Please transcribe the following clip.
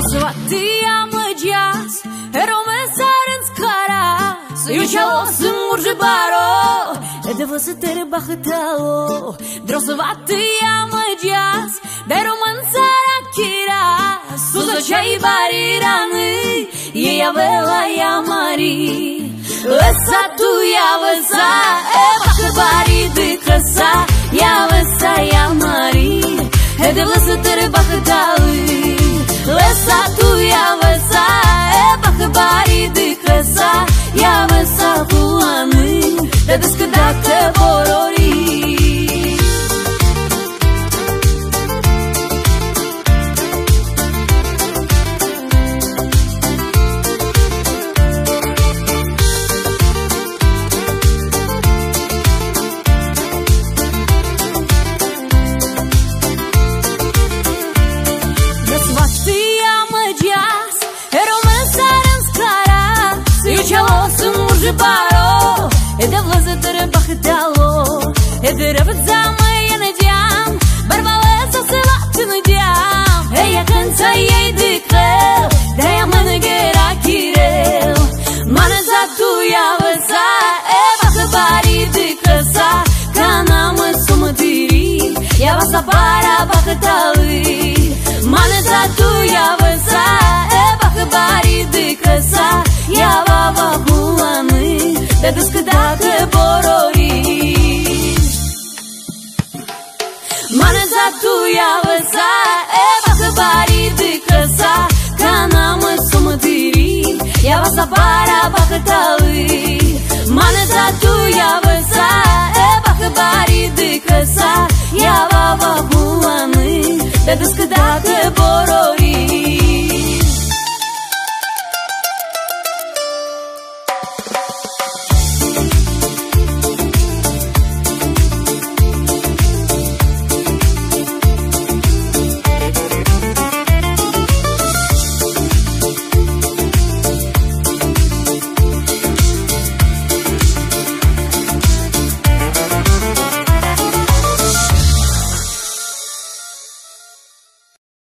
Сватыя мăģeas, românțară-ți cara, să eu ce-o singur și baro, de vă să te rebahătăo. Dro сватыя мăģeas, de românțara chira, suză ce-ai barirаны, ei avea ea mari. Lăsa tu, ia văsa, e bahă bari de crăsa, ia văsa, ia mari, de vă să te rebahătăo. Lăsa tu, ia văsa, e bahă bari de crăsa, ia văsa buană, de descădată borori. Baro, de vlăzătără bahătealo, de răvăța măi nădeam, bărbalăța să lată nădeam, ea cânța ei de crăl, de-aia mănăgăra chirel. Manăța tu ia văsa, e bahă bari de crăsa, ca n-amă sumă tiri, ia vasa para bahătalui. Manăța tu ia văsa, e bahă bari de crăsa, ia vava buană, de descădată borori. Manăța tu ia văsa, e bahă bari de crăsa, ca n-amă sumă tiri, ia vasa para bahătalui. Manăța tu ia văsa, e bahă bari de crăsa, ia vava buană, de descădată borori.